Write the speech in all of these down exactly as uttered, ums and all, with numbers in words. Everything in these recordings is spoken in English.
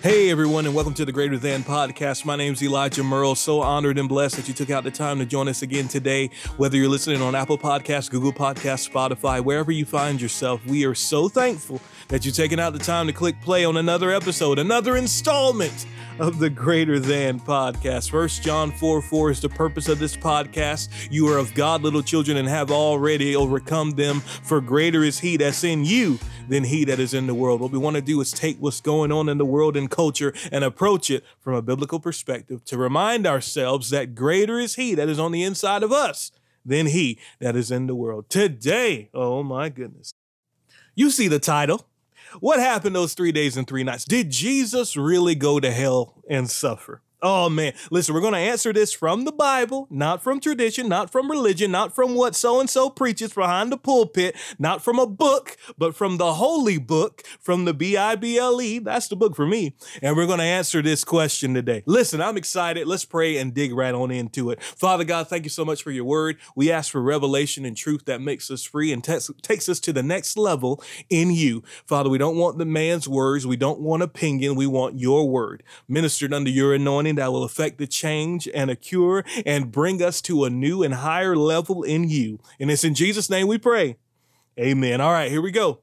Hey everyone, and welcome to the Greater Than Podcast. My name's Elijah Merle. So honored and blessed that you took out the time to join us again today. Whether you're listening on Apple Podcasts, Google Podcasts, Spotify, wherever you find yourself, we are so thankful that you're taking out the time to click play on another episode, another installment of the Greater Than Podcast. First John four four is the purpose of this podcast. You are of God, little children, and have already overcome them, for greater is he that's in you than he that is in the world. What we want to do is take what's going on in the world and culture and approach it from a biblical perspective to remind ourselves that greater is he that is on the inside of us than he that is in the world. Today, oh my goodness, you see the title. What happened those three days and three nights? Did Jesus really go to hell and suffer? Oh, man. Listen, we're going to answer this from the Bible, not from tradition, not from religion, not from what so-and-so preaches behind the pulpit, not from a book, but from the holy book, from the B I B L E. That's the book for me. And we're going to answer this question today. Listen, I'm excited. Let's pray and dig right on into it. Father God, thank you so much for your word. We ask for revelation and truth that makes us free and te- takes us to the next level in you. Father, we don't want the man's words. We don't want opinion. We want your word ministered under your anointing that will affect the change and a cure and bring us to a new and higher level in you. And it's in Jesus' name we pray. Amen. All right, here we go.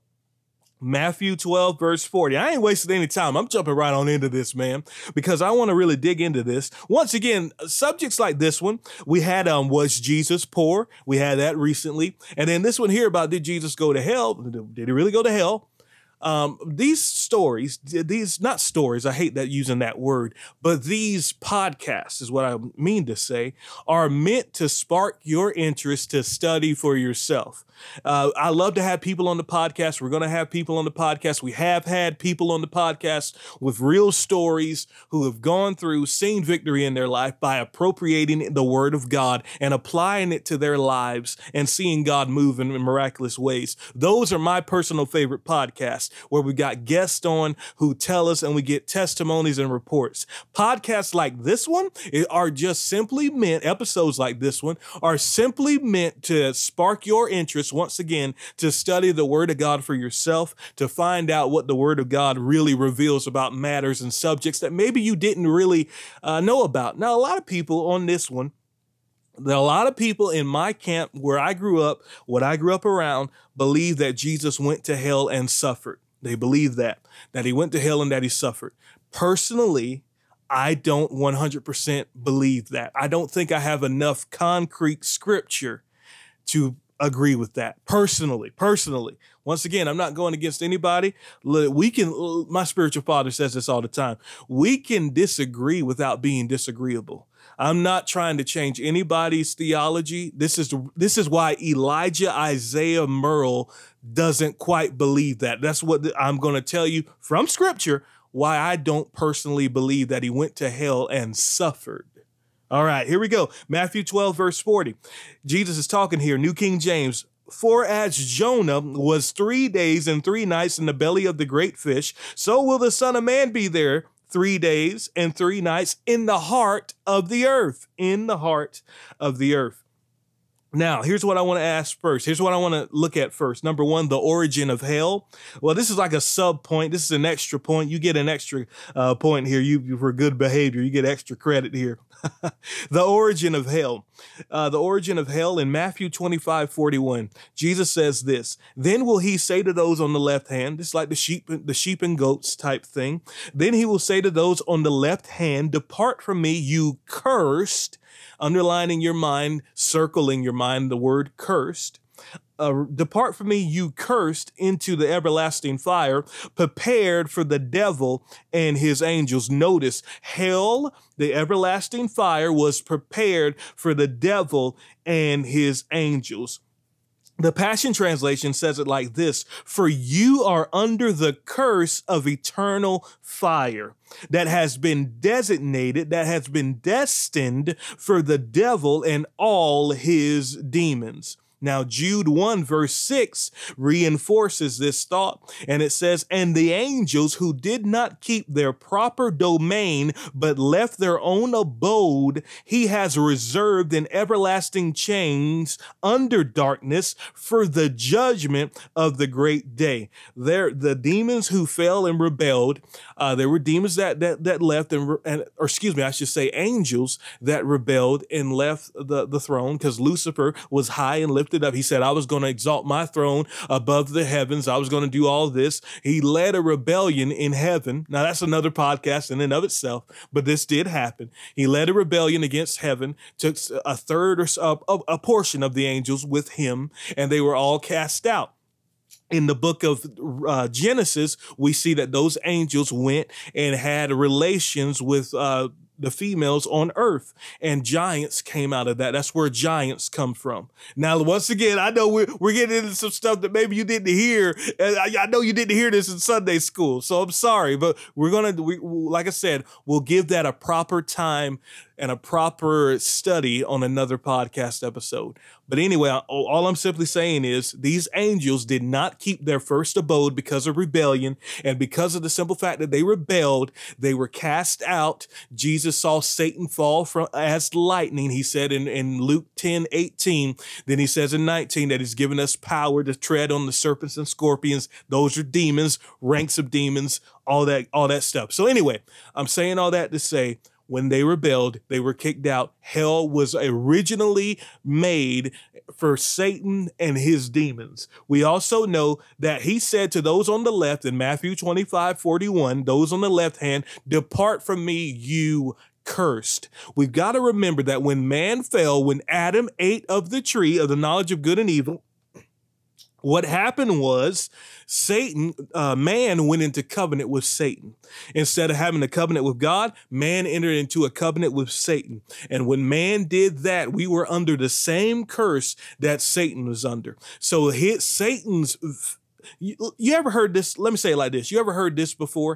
Matthew twelve, verse forty. I ain't wasting any time. I'm jumping right on into this, man, because I want to really dig into this. Once again, subjects like this one, we had, um, was Jesus poor? We had that recently. And then this one here about, did Jesus go to hell? Did he really go to hell? Um, these stories, these, not stories, I hate that using that word, but these podcasts is what I mean to say, are meant to spark your interest to study for yourself. Uh, I love to have people on the podcast. We're going to have people on the podcast. We have had people on the podcast with real stories who have gone through, seen victory in their life by appropriating the word of God and applying it to their lives and seeing God move in miraculous ways. Those are my personal favorite podcasts, where we got guests on who tell us and we get testimonies and reports. Podcasts like this one are just simply meant, episodes like this one are simply meant to spark your interest once again, to study the word of God for yourself, to find out what the word of God really reveals about matters and subjects that maybe you didn't really uh, know about. Now, a lot of people on this one, there are a lot of people in my camp where I grew up, what I grew up around, believe that Jesus went to hell and suffered. They believe that, that he went to hell and that he suffered. Personally, I don't one hundred percent believe that. I don't think I have enough concrete scripture to agree with that. Personally, personally. Once again, I'm not going against anybody. We can, my spiritual father says this all the time. We can disagree without being disagreeable. I'm not trying to change anybody's theology. This is this is why Elijah Isaiah Merle doesn't quite believe that. That's what I'm going to tell you from scripture, why I don't personally believe that he went to hell and suffered. All right, here we go. Matthew twelve, verse forty. Jesus is talking here, New King James. For as Jonah was three days and three nights in the belly of the great fish, so will the Son of Man be there three days and three nights in the heart of the earth, in the heart of the earth. Now, here's what I want to ask first. Here's what I want to look at first. Number one, the origin of hell. Well, this is like a sub point. This is an extra point. You get an extra uh, point here. You for good behavior. You get extra credit here. The origin of hell. Uh, the origin of hell in Matthew twenty-five, forty-one. Jesus says this, then will he say to those on the left hand, it's like the sheep, the sheep and goats type thing. Then he will say to those on the left hand, depart from me, you cursed, underlining your mind, circling your mind, the word cursed. Uh, depart from me, you cursed, into the everlasting fire, prepared for the devil and his angels. Notice, hell, the everlasting fire, was prepared for the devil and his angels. The Passion Translation says it like this, for you are under the curse of eternal fire that has been designated, that has been destined for the devil and all his demons. Now, Jude one verse six reinforces this thought, and it says, and the angels who did not keep their proper domain, but left their own abode, he has reserved in everlasting chains under darkness for the judgment of the great day. There, the demons who fell and rebelled, uh, there were demons that that that left, and, and or excuse me, I should say angels that rebelled and left the, the throne, because Lucifer was high and lifted up. He said, I was going to exalt my throne above the heavens. I was going to do all this. He led a rebellion in heaven. Now, that's another podcast in and of itself, but this did happen. He led a rebellion against heaven, took a third or so, a, a portion of the angels with him, and they were all cast out. In the book of uh, Genesis, we see that those angels went and had relations with uh, the females on earth, and giants came out of that. That's where giants come from. Now, once again, I know we're, we're getting into some stuff that maybe you didn't hear. And I, I know you didn't hear this in Sunday school, so I'm sorry, but we're going to, we, like I said, we'll give that a proper time and a proper study on another podcast episode. But anyway, all I'm simply saying is these angels did not keep their first abode because of rebellion, and because of the simple fact that they rebelled, they were cast out. Jesus saw Satan fall from as lightning, he said in, in Luke ten eighteen. Then he says in nineteen that he's given us power to tread on the serpents and scorpions. Those are demons, ranks of demons, all that, all that stuff. So anyway, I'm saying all that to say, when they rebelled, they were kicked out. Hell was originally made for Satan and his demons. We also know that he said to those on the left in Matthew twenty-five forty-one, those on the left hand, depart from me, you cursed. We've got to remember that when man fell, when Adam ate of the tree of the knowledge of good and evil, what happened was Satan, uh, man went into covenant with Satan. Instead of having a covenant with God, man entered into a covenant with Satan. And when man did that, we were under the same curse that Satan was under. So his, Satan's, you, you ever heard this? Let me say it like this. You ever heard this before?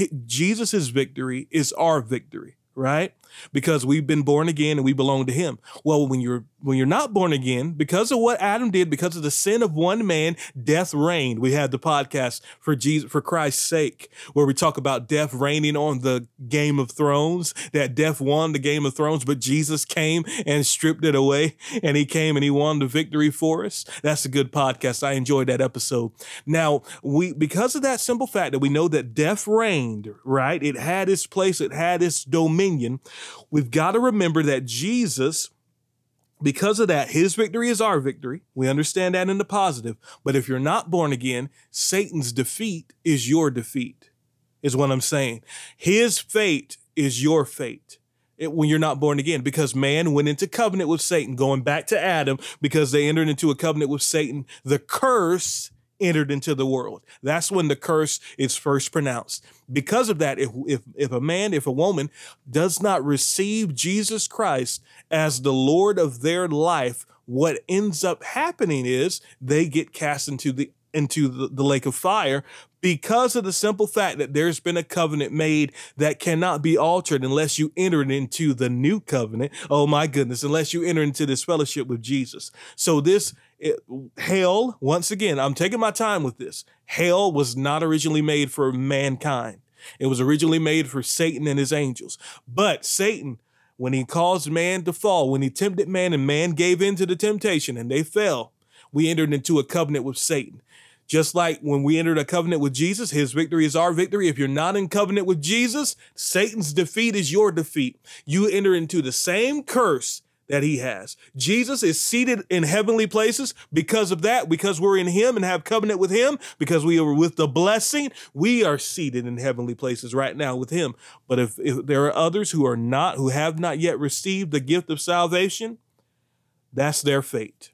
Jesus' victory is our victory, right? Because we've been born again and we belong to him. Well, when you're when you're not born again, because of what Adam did, because of the sin of one man, death reigned. We had the podcast for Jesus, for Christ's sake, where we talk about death reigning on the Game of Thrones, that death won the Game of Thrones, but Jesus came and stripped it away, and he came and he won the victory for us. That's a good podcast. I enjoyed that episode. Now, we because of that simple fact that we know that death reigned, right? It had its place, it had its dominion. We've got to remember that Jesus, because of that, his victory is our victory. We understand that in the positive. But if you're not born again, Satan's defeat is your defeat, is what I'm saying. His fate is your fate. It, when you're not born again, because man went into covenant with Satan, going back to Adam, because they entered into a covenant with Satan, the curse entered into the world. That's when the curse is first pronounced. Because of that, if, if, if a man, if a woman does not receive Jesus Christ as the Lord of their life, what ends up happening is they get cast into the into the, the lake of fire, because of the simple fact that there's been a covenant made that cannot be altered unless you enter into the new covenant. Oh my goodness, unless you enter into this fellowship with Jesus. So this it, hell, once again, I'm taking my time with this. Hell was not originally made for mankind. It was originally made for Satan and his angels. But Satan, when he caused man to fall, when he tempted man and man gave in to the temptation and they fell, we entered into a covenant with Satan. Just like when we entered a covenant with Jesus, his victory is our victory. If you're not in covenant with Jesus, Satan's defeat is your defeat. You enter into the same curse that he has. Jesus is seated in heavenly places because of that, because we're in him and have covenant with him, because we are with the blessing, we are seated in heavenly places right now with him. But if, if there are others who are not, who have not yet received the gift of salvation, that's their fate,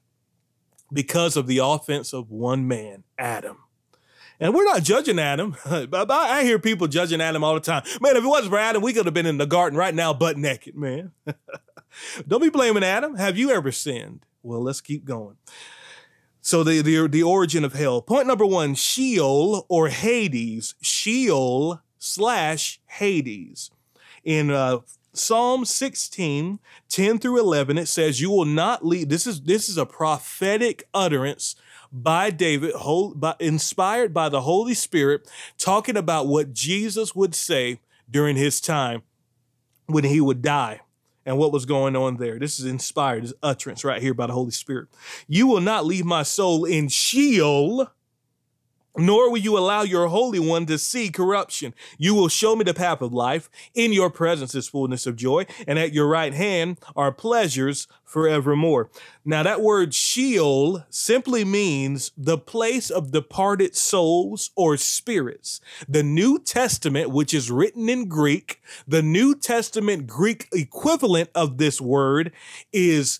because of the offense of one man, Adam. And we're not judging Adam. I hear people judging Adam all the time. Man, if it wasn't for Adam, we could have been in the garden right now butt naked, man. Don't be blaming Adam. Have you ever sinned? Well, let's keep going. So the, the, the origin of hell. Point number one, Sheol or Hades. Sheol slash Hades. In uh, Psalm sixteen, ten through eleven, it says, you will not leave. This is, this is a prophetic utterance by David, whole, by, inspired by the Holy Spirit, talking about what Jesus would say during his time when he would die and what was going on there. This is inspired, this utterance right here by the Holy Spirit. You will not leave my soul in Sheol, nor will you allow your Holy One to see corruption. You will show me the path of life. In your presence is fullness of joy, and at your right hand are pleasures forevermore. Now, that word Sheol simply means the place of departed souls or spirits. The New Testament, which is written in Greek, the New Testament Greek equivalent of this word is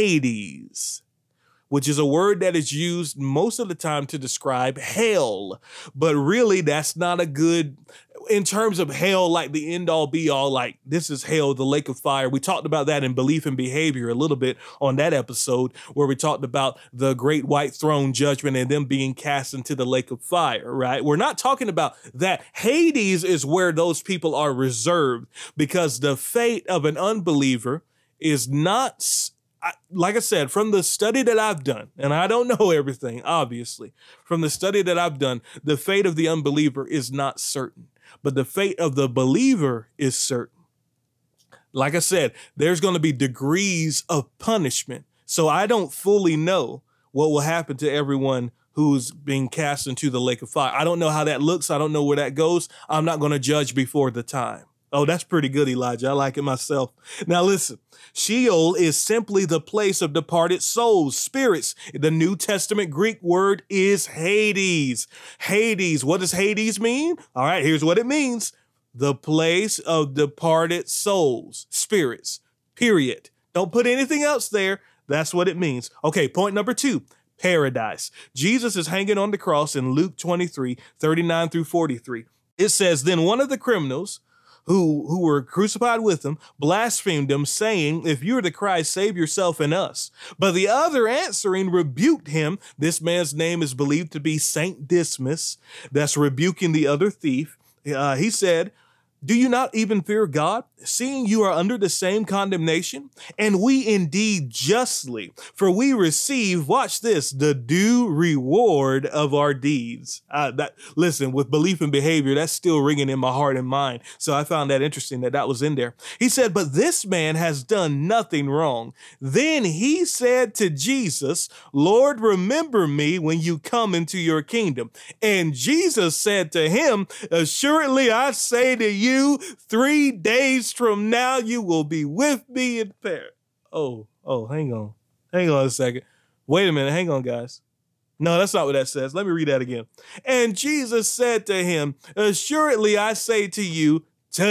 Hades, which is a word that is used most of the time to describe hell. But really, that's not a good, in terms of hell, like the end all be all, like this is hell, the lake of fire. We talked about that in Belief and Behavior a little bit on that episode, where we talked about the great white throne judgment and them being cast into the lake of fire, right? We're not talking about that. Hades is where those people are reserved, because the fate of an unbeliever is not, I, like I said, from the study that I've done, and I don't know everything, obviously, from the study that I've done, the fate of the unbeliever is not certain, but the fate of the believer is certain. Like I said, there's going to be degrees of punishment. So I don't fully know what will happen to everyone who's being cast into the lake of fire. I don't know how that looks. I don't know where that goes. I'm not going to judge before the time. Oh, that's pretty good, Elijah. I like it myself. Now listen, Sheol is simply the place of departed souls, spirits. The New Testament Greek word is Hades. Hades, what does Hades mean? All right, here's what it means. The place of departed souls, spirits, period. Don't put anything else there. That's what it means. Okay, point number two, paradise. Jesus is hanging on the cross in Luke twenty-three, thirty-nine through forty-three. It says, then one of the criminals who who were crucified with him blasphemed him, saying, if you're the Christ, save yourself and us. But the other answering rebuked him. This man's name is believed to be Saint Dismas, that's rebuking the other thief. Uh, he said, do you not even fear God, seeing you are under the same condemnation? And we indeed justly, for we receive, watch this, the due reward of our deeds. Uh, that listen, with Belief and Behavior, that's still ringing in my heart and mind. So I found that interesting that that was in there. He said, but this man has done nothing wrong. Then he said to Jesus, Lord, remember me when you come into your kingdom. And Jesus said to him, assuredly, I say to you, You, three days from now, you will be with me in paradise. Oh, oh, hang on. Hang on a second. Wait a minute. Hang on, guys. No, that's not what that says. Let me read that again. And Jesus said to him, assuredly, I say to you,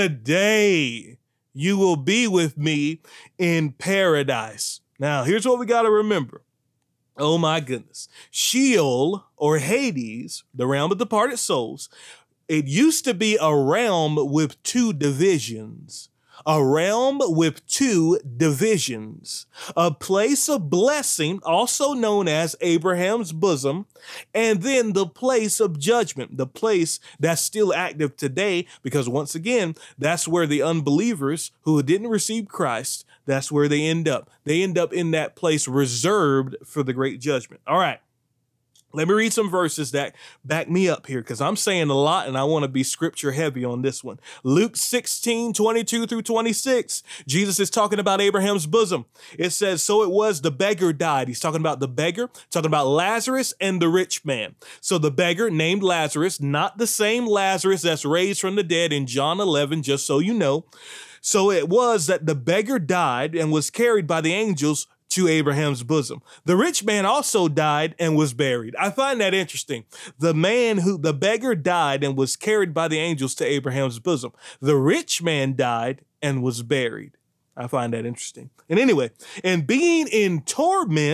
today you will be with me in paradise. Now, here's what we got to remember. Oh, my goodness. Sheol, or Hades, the realm of departed souls, it used to be a realm with two divisions, a realm with two divisions, a place of blessing, also known as Abraham's bosom, and then the place of judgment, the place that's still active today, because once again, that's where the unbelievers who didn't receive Christ, that's where they end up. They end up in that place reserved for the great judgment. All right. Let me read some verses that back me up here, because I'm saying a lot and I want to be scripture heavy on this one. Luke sixteen, twenty-two through twenty-six. Jesus is talking about Abraham's bosom. It says, so it was the beggar died. He's talking about the beggar, talking about Lazarus and the rich man. So the beggar named Lazarus, not the same Lazarus that's raised from the dead in John eleven, just so you know. So it was that the beggar died and was carried by the angels to Abraham's bosom. The rich man also died and was buried. I find that interesting. The man who, the beggar died and was carried by the angels to Abraham's bosom. The rich man died and was buried. I find that interesting. And anyway, and being in torments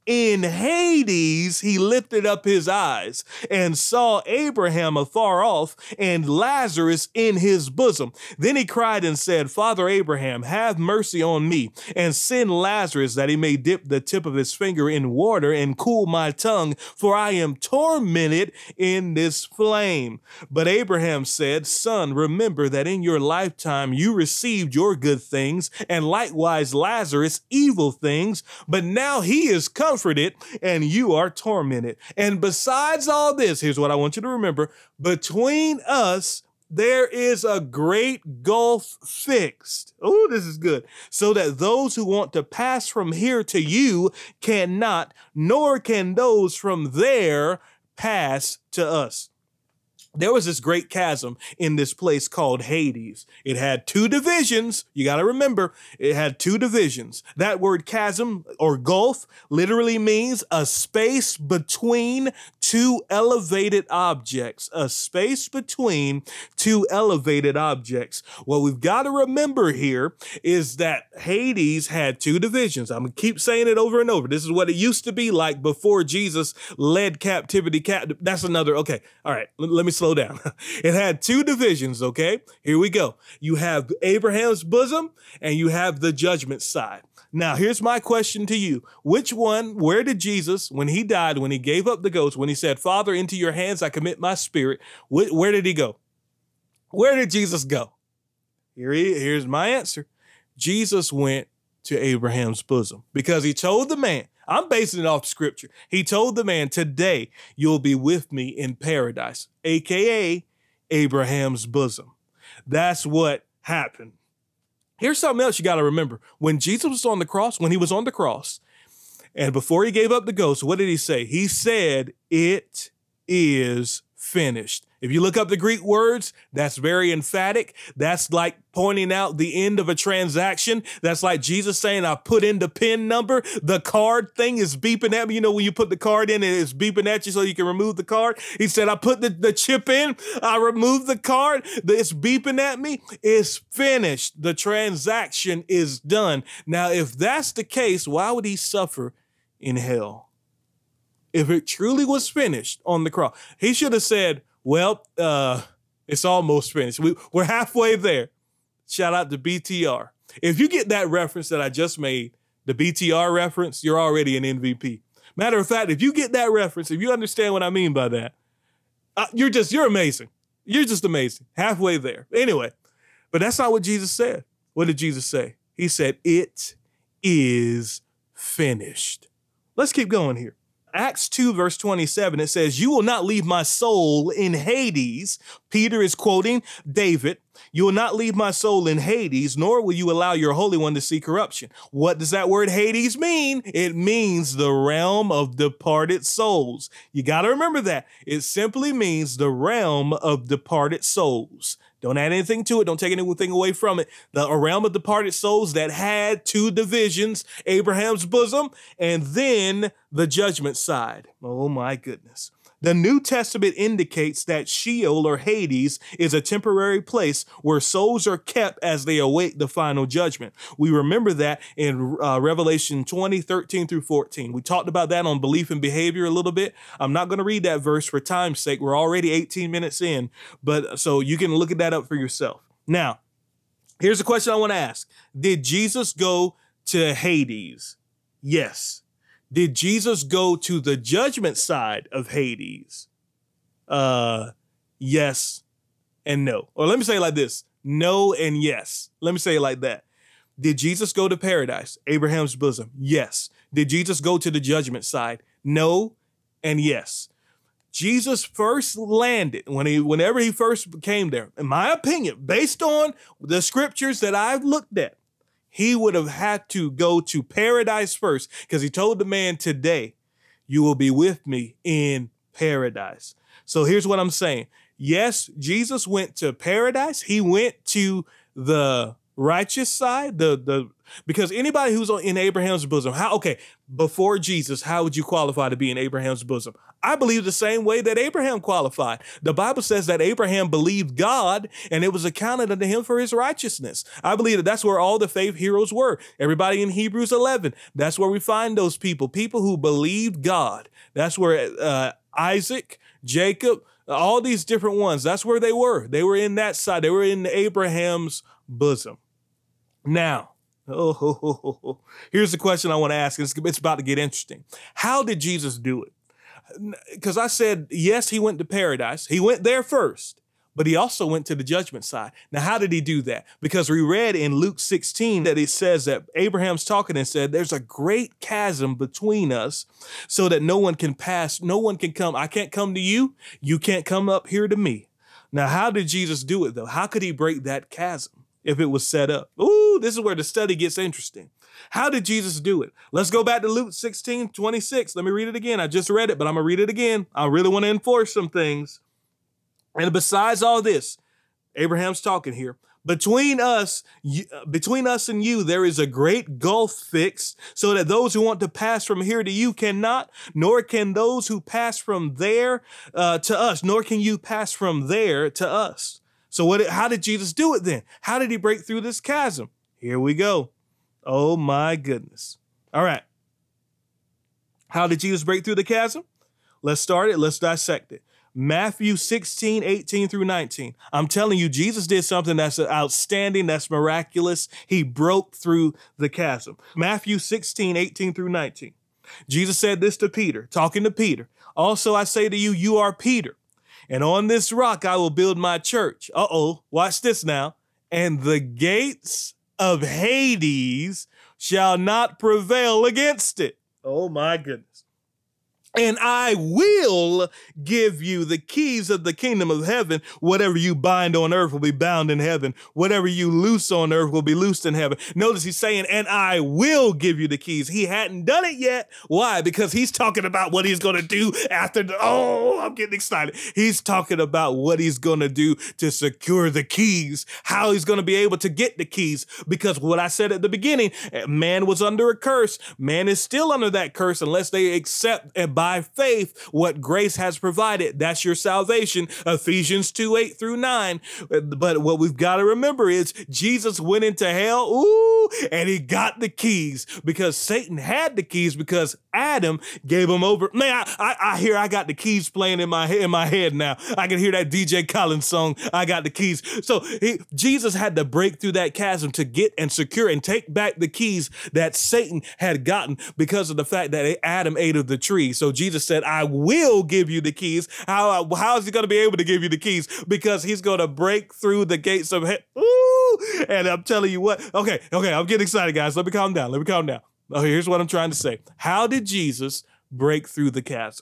in Hades, he lifted up his eyes and saw Abraham afar off and Lazarus in his bosom. Then he cried and said, Father Abraham, have mercy on me and send Lazarus that he may dip the tip of his finger in water and cool my tongue, for I am tormented in this flame. But Abraham said, Son, remember that in your lifetime you received your good things, and likewise Lazarus evil things, but now he is comforted and you are tormented. And besides all this, here's what I want you to remember. Between us, there is a great gulf fixed. Oh, this is good. So that those who want to pass from here to you cannot, nor can those from there pass to us. There was this great chasm in this place called Hades. It had two divisions. You got to remember, it had two divisions. That word chasm or gulf literally means a space between two elevated objects, a space between two elevated objects. What we've got to remember here is that Hades had two divisions. I'm going to keep saying it over and over. This is what it used to be like before Jesus led captivity captive. That's another. Okay. All right. L- let me slow down. It had two divisions. Okay. Here we go. You have Abraham's bosom and you have the judgment side. Now, here's my question to you. Which one, where did Jesus, when he died, when he gave up the ghost, when he said, Father, into your hands I commit my spirit, wh- where did he go? Where did Jesus go? Here he, here's my answer. Jesus went to Abraham's bosom because he told the man, I'm basing it off scripture. He told the man, today you'll be with me in paradise, A K A Abraham's bosom. That's what happened. Here's something else you got to remember. When Jesus was on the cross, when he was on the cross, and before he gave up the ghost, what did he say? He said, it is finished. If you look up the Greek words, that's very emphatic. That's like pointing out the end of a transaction. That's like Jesus saying, I put in the PIN number. The card thing is beeping at me. You know, when you put the card in, it's beeping at you so you can remove the card. He said, I put the, the chip in. I removed the card. It's beeping at me. It's finished. The transaction is done. Now, if that's the case, why would he suffer in hell? If it truly was finished on the cross, he should have said, well, uh, it's almost finished. We, we're halfway there. Shout out to B T R. If you get that reference that I just made, the B T R reference, you're already an M V P. Matter of fact, if you get that reference, if you understand what I mean by that, uh, you're just, you're amazing. You're just amazing. Halfway there. Anyway, but that's not what Jesus said. What did Jesus say? He said, it is finished. Let's keep going here. Acts two, verse twenty-seven, it says, you will not leave my soul in Hades. Peter is quoting David. You will not leave my soul in Hades, nor will you allow your Holy One to see corruption. What does that word Hades mean? It means the realm of departed souls. You got to remember that. It simply means the realm of departed souls. Don't add anything to it. Don't take anything away from it. The realm of departed souls that had two divisions, Abraham's bosom, and then the judgment side. Oh my goodness. The New Testament indicates that Sheol or Hades is a temporary place where souls are kept as they await the final judgment. We remember that in uh, Revelation twenty, thirteen through fourteen. We talked about that on belief and behavior a little bit. I'm not going to read that verse for time's sake. We're already eighteen minutes in, but so you can look at that up for yourself. Now, here's a question I want to ask. Did Jesus go to Hades? Yes. Did Jesus go to the judgment side of Hades? Uh, yes and no. Or let me say it like this. No and yes. Let me say it like that. Did Jesus go to paradise, Abraham's bosom? Yes. Did Jesus go to the judgment side? No and yes. Jesus first landed, when he, whenever he first came there, in my opinion, based on the scriptures that I've looked at, he would have had to go to paradise first because he told the man, today you will be with me in paradise. So here's what I'm saying. Yes, Jesus went to paradise. He went to the righteous side, the the because anybody who's in Abraham's bosom, how okay, before Jesus, how would you qualify to be in Abraham's bosom? I believe the same way that Abraham qualified. The Bible says that Abraham believed God and it was accounted unto him for his righteousness. I believe that that's where all the faith heroes were. Everybody in Hebrews eleven, that's where we find those people, people who believed God. That's where uh, Isaac, Jacob, all these different ones, that's where they were. They were in that side. They were in Abraham's bosom. Now, oh, oh, oh, oh. Here's the question I want to ask. It's, it's about to get interesting. How did Jesus do it? Because I said, yes, he went to paradise. He went there first, but he also went to the judgment side. Now, how did he do that? Because we read in Luke sixteen that it says that Abraham's talking and said, there's a great chasm between us so that no one can pass, no one can come. I can't come to you. You can't come up here to me. Now, how did Jesus do it, though? How could he break that chasm if it was set up? Ooh, this is where the study gets interesting. How did Jesus do it? Let's go back to Luke sixteen twenty-six. Let me read it again. I just read it, but I'm going to read it again. I really want to enforce some things. And besides all this, Abraham's talking here. Between us, you, between us and you, there is a great gulf fixed, so that those who want to pass from here to you cannot, nor can those who pass from there uh, to us, nor can you pass from there to us. So what? How did Jesus do it then? How did he break through this chasm? Here we go. Oh my goodness. All right. How did Jesus break through the chasm? Let's start it. Let's dissect it. Matthew sixteen, eighteen through nineteen. I'm telling you, Jesus did something that's outstanding, that's miraculous. He broke through the chasm. Matthew sixteen, eighteen through nineteen. Jesus said this to Peter, talking to Peter. Also, I say to you, you are Peter, and on this rock I will build my church. Uh-oh, watch this now. And the gates of Hades shall not prevail against it. Oh my goodness. And I will give you the keys of the kingdom of heaven. Whatever you bind on earth will be bound in heaven. Whatever you loose on earth will be loosed in heaven. Notice he's saying, and I will give you the keys. He hadn't done it yet. Why? Because he's talking about what he's going to do after the, oh, I'm getting excited. He's talking about what he's going to do to secure the keys, how he's going to be able to get the keys. Because what I said at the beginning, man was under a curse. Man is still under that curse unless they accept and by faith what grace has provided. That's your salvation. Ephesians two, eight through nine. But what we've got to remember is Jesus went into hell, ooh, and he got the keys because Satan had the keys because Adam gave him over. Man, I, I, I hear I got the keys playing in my, in my head now. I can hear that D J Collins song, I got the keys. So he, Jesus had to break through that chasm to get and secure and take back the keys that Satan had gotten because of the fact that Adam ate of the tree. So Jesus said, I will give you the keys. How, how is he going to be able to give you the keys? Because he's going to break through the gates of hell. Ooh, and I'm telling you what, okay, okay, I'm getting excited, guys. Let me calm down. Let me calm down. Oh, here's what I'm trying to say. How did Jesus break through the chasm?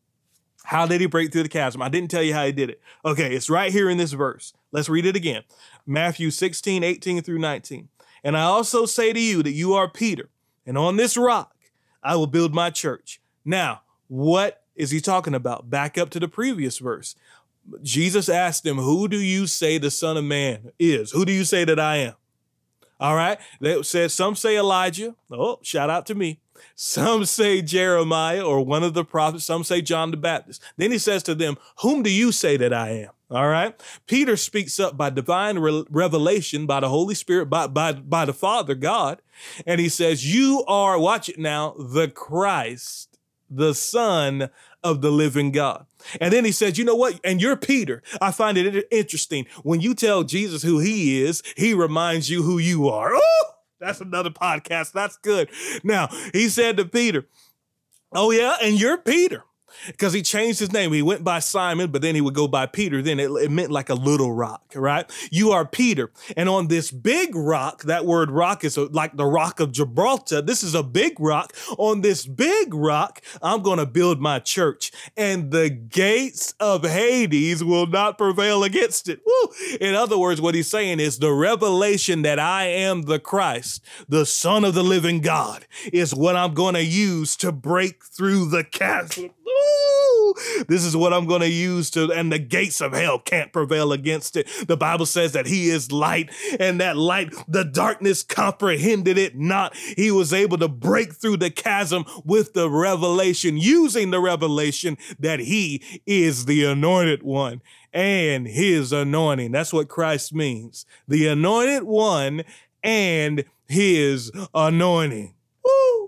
How did he break through the chasm? I didn't tell you how he did it. Okay, it's right here in this verse. Let's read it again. Matthew sixteen, eighteen through nineteen. And I also say to you that you are Peter, and on this rock I will build my church. Now, what is he talking about? Back up to the previous verse. Jesus asked him, who do you say the Son of Man is? Who do you say that I am? All right. They said, some say Elijah. Oh, shout out to me. Some say Jeremiah or one of the prophets. Some say John the Baptist. Then he says to them, whom do you say that I am? All right. Peter speaks up by divine re- revelation, by the Holy Spirit, by, by, by the Father, God. And he says, you are, watch it now, the Christ, the Son of the living God. And then he said, you know what? And you're Peter. I find it interesting. When you tell Jesus who he is, he reminds you who you are. Oh, that's another podcast. That's good. Now, he said to Peter, oh yeah, and you're Peter. Because he changed his name. He went by Simon, but then he would go by Peter. Then it, it meant like a little rock, right? You are Peter. And on this big rock, that word rock is like the rock of Gibraltar. This is a big rock. On this big rock, I'm going to build my church. And the gates of Hades will not prevail against it. Woo! In other words, what he's saying is the revelation that I am the Christ, the Son of the living God, is what I'm going to use to break through the chasm. Ooh, This is what I'm going to use to, and the gates of hell can't prevail against it. The Bible says that he is light, and that light, the darkness comprehended it not. He was able to break through the chasm with the revelation, using the revelation that he is the anointed one and his anointing. That's what Christ means. The anointed one and his anointing. Woo!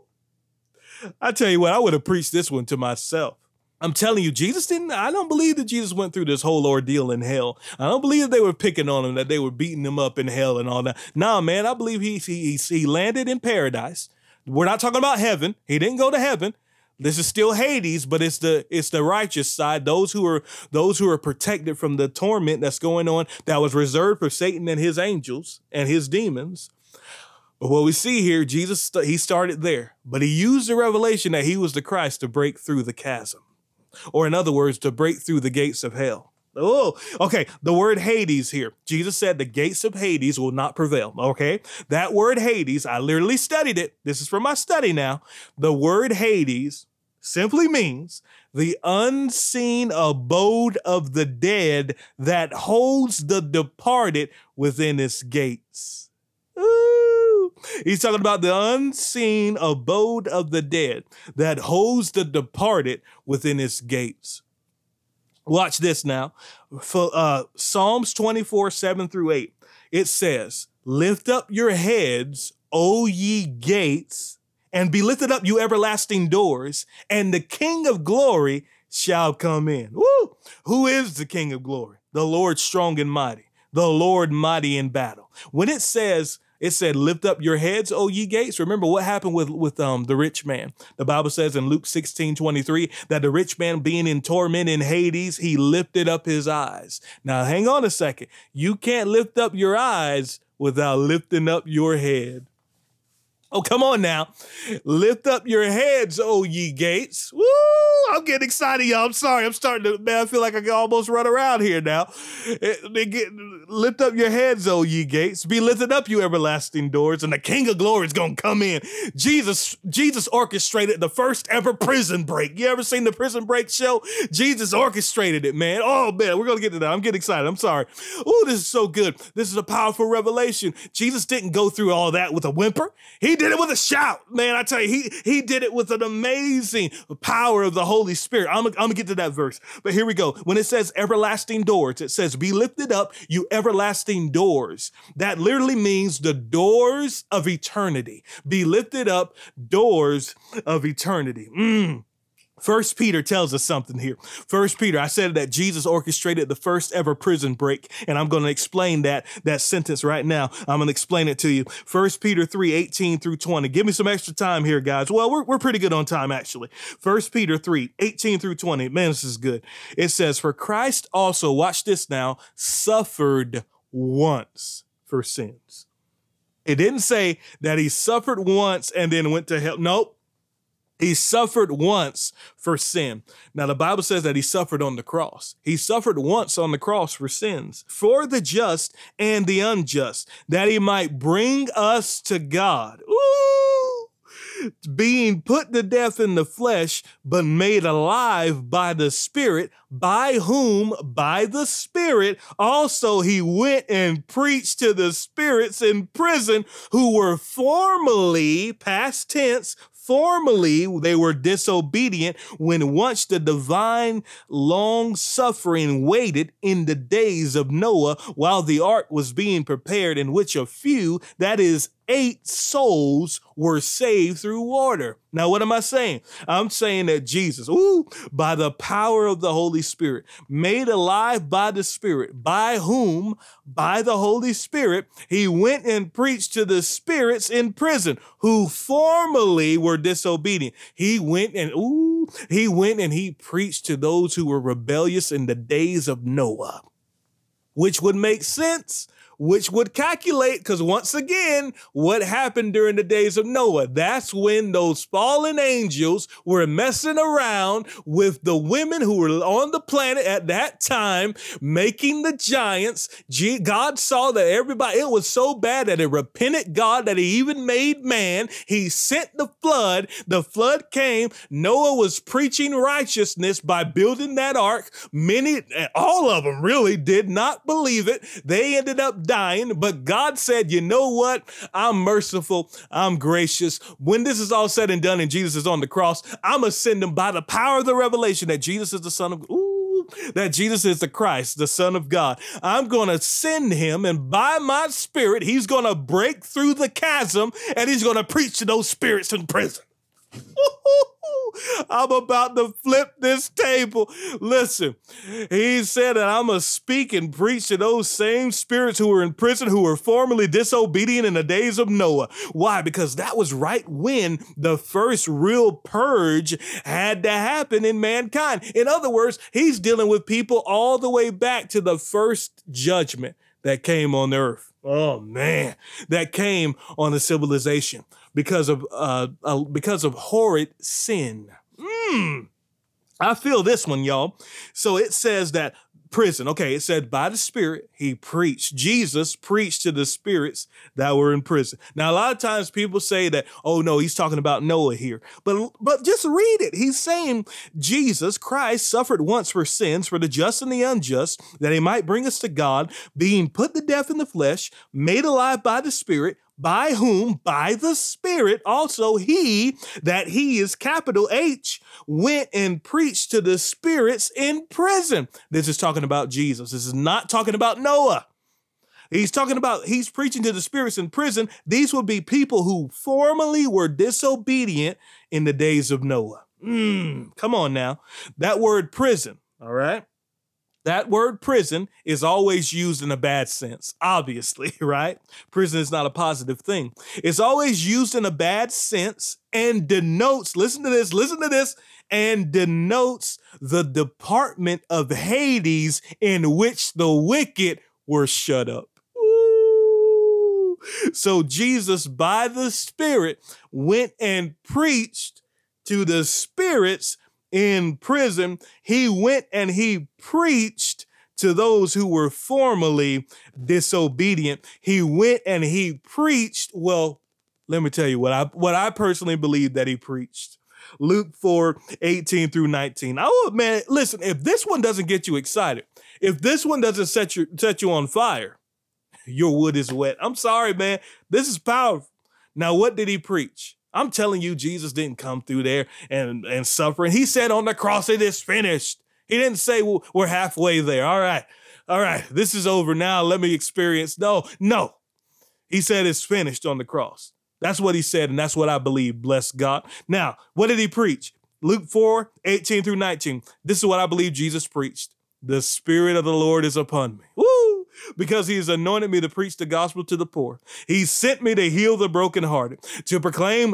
I tell you what, I would have preached this one to myself. I'm telling you, Jesus didn't, I don't believe that Jesus went through this whole ordeal in hell. I don't believe that they were picking on him, that they were beating him up in hell and all that. Nah, man, I believe he, he, he landed in paradise. We're not talking about heaven. He didn't go to heaven. This is still Hades, but it's the it's the righteous side. Those who are those who are protected from the torment that's going on, that was reserved for Satan and his angels and his demons. But what we see here, Jesus, he started there, but he used the revelation that he was the Christ to break through the chasm. Or in other words, to break through the gates of hell. Oh, okay. The word Hades here. Jesus said the gates of Hades will not prevail. Okay. That word Hades, I literally studied it. This is from my study now. The word Hades simply means the unseen abode of the dead that holds the departed within its gates. Ooh. He's talking about the unseen abode of the dead that holds the departed within its gates. Watch this now. For, uh, Psalms twenty-four, seven through eight. It says, lift up your heads, O ye gates, and be lifted up, you everlasting doors, and the King of glory shall come in. Woo! Who is the King of glory? The Lord strong and mighty, the Lord mighty in battle. When it says, it said, lift up your heads, O ye gates. Remember what happened with, with um, the rich man. The Bible says in Luke sixteen, twenty-three, that the rich man being in torment in Hades, he lifted up his eyes. Now, hang on a second. You can't lift up your eyes without lifting up your head. Oh, come on now. Lift up your heads, O ye gates. Woo! I'm getting excited, y'all. I'm sorry. I'm starting to, man, I feel like I can almost run around here now. They get, lift up your heads, O ye gates. Be lifted up, you everlasting doors, and the King of glory is going to come in. Jesus, Jesus orchestrated the first ever prison break. You ever seen the Prison Break show? Jesus orchestrated it, man. Oh, man, we're going to get to that. I'm getting excited. I'm sorry. Oh, this is so good. This is a powerful revelation. Jesus didn't go through all that with a whimper. He did it with a shout, man. I tell you, he he did it with an amazing power of the Holy Spirit. I'm, I'm gonna get to that verse, but here we go. When it says everlasting doors, it says, be lifted up, you everlasting doors. That literally means the doors of eternity. Be lifted up, doors of eternity. Mm. First Peter tells us something here. First Peter, I said that Jesus orchestrated the first ever prison break, and I'm going to explain that, that sentence right now. I'm going to explain it to you. First Peter three, eighteen through twenty. Give me some extra time here, guys. Well, we're, we're pretty good on time, actually. First Peter three, eighteen through twenty. Man, this is good. It says, for Christ also, watch this now, suffered once for sins. It didn't say that he suffered once and then went to hell. Nope. He suffered once for sin. Now, the Bible says that he suffered on the cross. He suffered once on the cross for sins, for the just and the unjust, that he might bring us to God. Ooh! Being put to death in the flesh, but made alive by the Spirit, by whom, by the Spirit, also he went and preached to the spirits in prison who were formerly, past tense, formerly they were disobedient when once the divine long suffering waited in the days of Noah while the ark was being prepared, in which a few, that is eight souls, were saved through water. Now, what am I saying? I'm saying that Jesus, ooh, by the power of the Holy Spirit, made alive by the Spirit, by whom, by the Holy Spirit, he went and preached to the spirits in prison who formerly were disobedient. He went and, ooh, he went and he preached to those who were rebellious in the days of Noah, which would make sense which would calculate, because once again, what happened during the days of Noah? That's when those fallen angels were messing around with the women who were on the planet at that time, making the giants. God saw that everybody, it was so bad that it repented God that he even made man. He sent the flood. The flood came. Noah was preaching righteousness by building that ark. Many, all of them really did not believe it. They ended up dying, but God said, you know what? I'm merciful. I'm gracious. When this is all said and done and Jesus is on the cross, I'm going to send him by the power of the revelation that Jesus is the son of, ooh, that Jesus is the Christ, the Son of God. I'm going to send him, and by my spirit, he's going to break through the chasm and he's going to preach to those spirits in prison. I'm about to flip this table. Listen, he said that I'm going to speak and preach to those same spirits who were in prison, who were formerly disobedient in the days of Noah. Why? Because that was right when the first real purge had to happen in mankind. In other words, he's dealing with people all the way back to the first judgment that came on the earth. Oh, man, that came on the civilization because of uh, uh because of horrid sin. Mm. I feel this one, y'all. So it says that prison. Okay, it said by the Spirit, he preached. Jesus preached to the spirits that were in prison. Now, a lot of times people say that, oh, no, he's talking about Noah here. But, but just read it. He's saying Jesus Christ suffered once for sins, for the just and the unjust, that he might bring us to God, being put to death in the flesh, made alive by the Spirit, by whom, by the Spirit, also he, that he is capital H, went and preached to the spirits in prison. This is talking about Jesus. This is not talking about Noah. He's talking about, he's preaching to the spirits in prison. These would be people who formerly were disobedient in the days of Noah. Mm, come on now. That word prison, all right? That word prison is always used in a bad sense, obviously, right? Prison is not a positive thing. It's always used in a bad sense and denotes, listen to this, listen to this, and denotes the department of Hades in which the wicked were shut up. Ooh. So Jesus, by the Spirit, went and preached to the spirits in prison. He went and he preached to those who were formerly disobedient. He went and he preached. Well, let me tell you what I what I personally believe that he preached. Luke four, eighteen through nineteen. Oh, man, listen, if this one doesn't get you excited, if this one doesn't set you set you on fire, your wood is wet. I'm sorry, man. This is powerful. Now, what did he preach? I'm telling you, Jesus didn't come through there and, and suffering. He said on the cross, it is finished. He didn't say, well, we're halfway there. All right. All right. This is over now. Let me experience. No, no. He said it's finished on the cross. That's what he said. And that's what I believe. Bless God. Now, what did he preach? Luke four, eighteen through nineteen. This is what I believe Jesus preached. The Spirit of the Lord is upon me. Woo! Because he has anointed me to preach the gospel to the poor. He sent me to heal the brokenhearted, to proclaim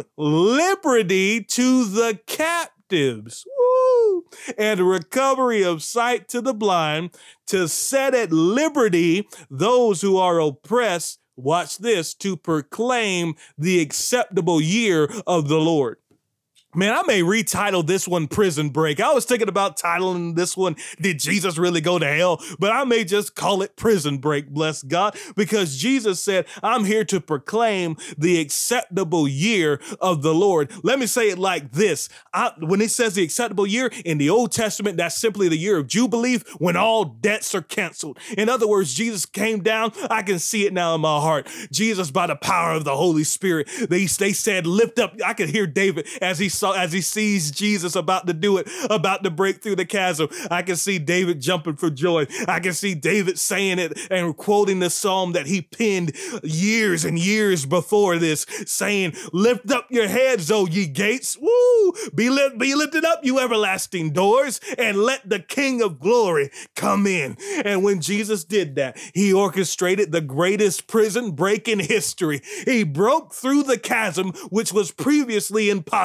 liberty to the captives, woo, and recovery of sight to the blind, to set at liberty those who are oppressed. Watch this, to proclaim the acceptable year of the Lord. Man, I may retitle this one Prison Break. I was thinking about titling this one, Did Jesus Really Go to Hell? But I may just call it Prison Break, bless God, because Jesus said, I'm here to proclaim the acceptable year of the Lord. Let me say it like this. I, when it says the acceptable year in the Old Testament, that's simply the year of Jubilee, when all debts are canceled. In other words, Jesus came down. I can see it now in my heart. Jesus, by the power of the Holy Spirit, they, they said, lift up. I could hear David as he saw, as he sees Jesus about to do it, about to break through the chasm. I can see David jumping for joy. I can see David saying it and quoting the psalm that he penned years and years before this, saying, lift up your heads, O ye gates. Woo! Be, lift, be lifted up, you everlasting doors, and let the King of glory come in. And when Jesus did that, he orchestrated the greatest prison break in history. He broke through the chasm, which was previously impossible.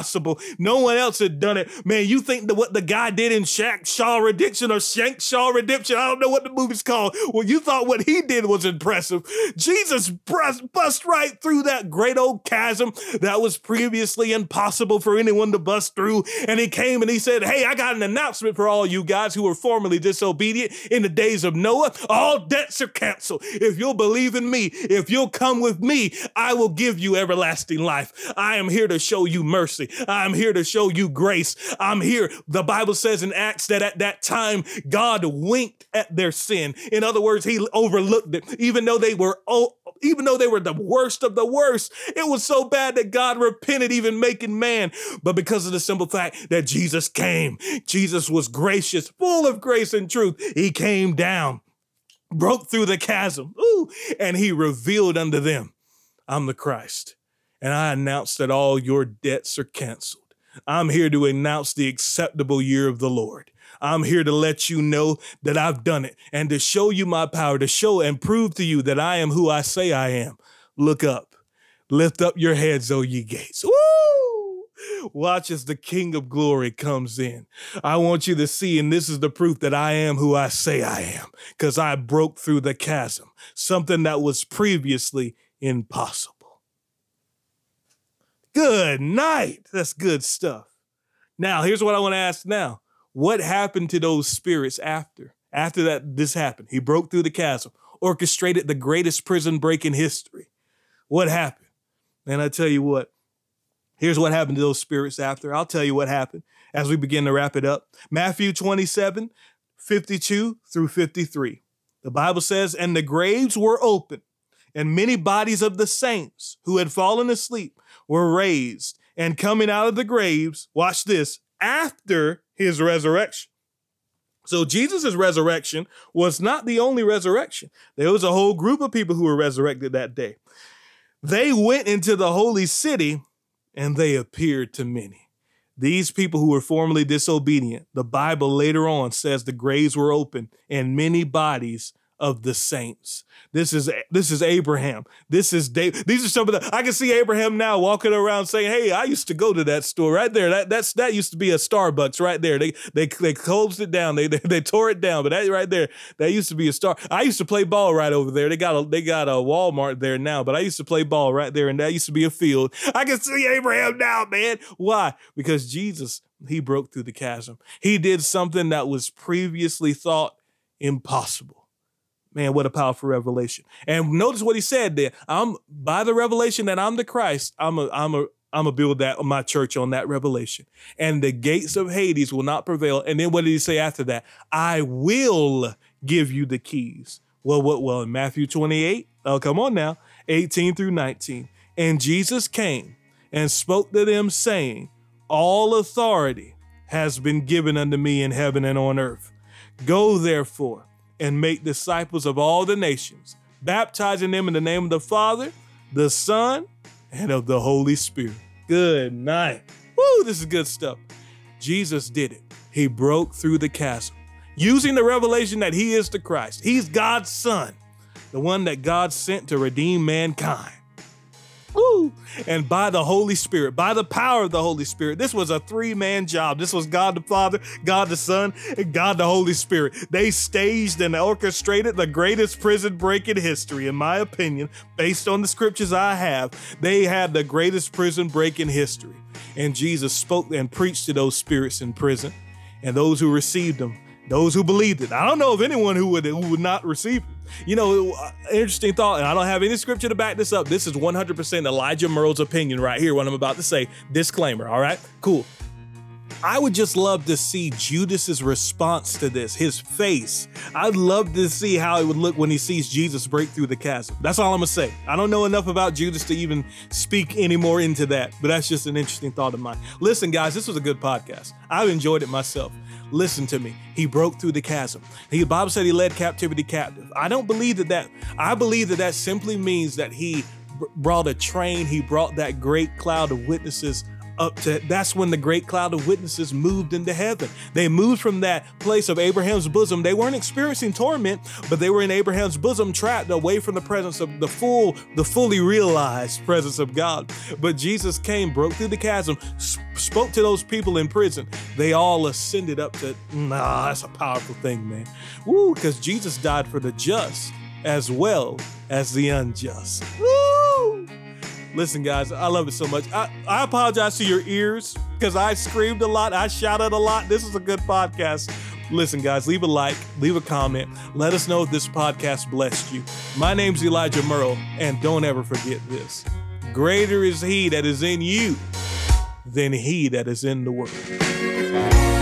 No one else had done it. Man, you think that what the guy did in Shaq Shaw Redemption or Shank Shaw Redemption, I don't know what the movie's called. Well, you thought what he did was impressive. Jesus bust, bust right through that great old chasm that was previously impossible for anyone to bust through. And he came and he said, hey, I got an announcement for all you guys who were formerly disobedient in the days of Noah. All debts are canceled. If you'll believe in me, if you'll come with me, I will give you everlasting life. I am here to show you mercy. I'm here to show you grace. I'm here. The Bible says in Acts that at that time, God winked at their sin. In other words, he overlooked it. Even though they were, oh, even though they were the worst of the worst, it was so bad that God repented even making man. But because of the simple fact that Jesus came, Jesus was gracious, full of grace and truth. He came down, broke through the chasm, ooh, and he revealed unto them, I'm the Christ, and I announce that all your debts are canceled. I'm here to announce the acceptable year of the Lord. I'm here to let you know that I've done it and to show you my power, to show and prove to you that I am who I say I am. Look up, lift up your heads, O ye gates. Woo! Watch as the King of Glory comes in. I want you to see, and this is the proof that I am who I say I am, because I broke through the chasm, something that was previously impossible. Good night. That's good stuff. Now, here's what I want to ask now. What happened to those spirits after? After that, this happened. He broke through the chasm, orchestrated the greatest prison break in history. What happened? And I tell you what, here's what happened to those spirits after. I'll tell you what happened as we begin to wrap it up. Matthew twenty-seven, fifty-two through fifty-three. The Bible says, and the graves were open, and many bodies of the saints who had fallen asleep were raised, and coming out of the graves, watch this, after his resurrection. So Jesus' resurrection was not the only resurrection. There was a whole group of people who were resurrected that day. They went into the holy city and they appeared to many. These people who were formerly disobedient, the Bible later on says the graves were open and many bodies of the saints. This is this is Abraham. This is David. These are some of the, I can see Abraham now walking around saying, hey, I used to go to that store right there. That that's that used to be a Starbucks right there. They they they closed it down. They they, they tore it down. But that right there, that used to be a star. I used to play ball right over there. They got a they got a Walmart there now, but I used to play ball right there, and that used to be a field. I can see Abraham now, man. Why? Because Jesus, he broke through the chasm. He did something that was previously thought impossible. Man, what a powerful revelation. And notice what he said there. I'm by the revelation that I'm the Christ, I'm a I'm a I'm gonna build that my church on that revelation. And the gates of Hades will not prevail. And then what did he say after that? I will give you the keys. Well, what well in Matthew twenty-eight? Oh, come on now, eighteen through nineteen. And Jesus came and spoke to them, saying, all authority has been given unto me in heaven and on earth. Go therefore and make disciples of all the nations, baptizing them in the name of the Father, the Son, and of the Holy Spirit. Good night. Woo, this is good stuff. Jesus did it. He broke through the chasm, using the revelation that he is the Christ. He's God's son, the one that God sent to redeem mankind. Woo! And by the Holy Spirit, by the power of the Holy Spirit, this was a three-man job. This was God the Father, God the Son, and God the Holy Spirit. They staged and orchestrated the greatest prison break in history, in my opinion, based on the scriptures I have. They had the greatest prison break in history. And Jesus spoke and preached to those spirits in prison, and those who received him, those who believed it. I don't know of anyone who would, who would not receive it. You know, interesting thought, and I don't have any scripture to back this up. This is one hundred percent Elijah Merle's opinion right here, what I'm about to say. Disclaimer, all right? Cool. I would just love to see Judas's response to this, his face. I'd love to see how it would look when he sees Jesus break through the chasm. That's all I'm gonna say. I don't know enough about Judas to even speak any more into that, but that's just an interesting thought of mine. Listen, guys, this was a good podcast. I've enjoyed it myself. Listen to me. He broke through the chasm. The Bible said he led captivity captive. I don't believe that that, I believe that that simply means that he brought a train. He brought that great cloud of witnesses up to, that's when the great cloud of witnesses moved into heaven. They moved from that place of Abraham's bosom. They weren't experiencing torment, but they were in Abraham's bosom, trapped away from the presence of the full, the fully realized presence of God. But Jesus came, broke through the chasm, sp- spoke to those people in prison. They all ascended up to, nah, that's a powerful thing, man. Woo, because Jesus died for the just as well as the unjust. Woo! Listen, guys, I love it so much. I, I apologize to your ears because I screamed a lot. I shouted a lot. This is a good podcast. Listen, guys, leave a like, leave a comment. Let us know if this podcast blessed you. My name's Elijah Merle, and don't ever forget this. Greater is he that is in you than he that is in the world.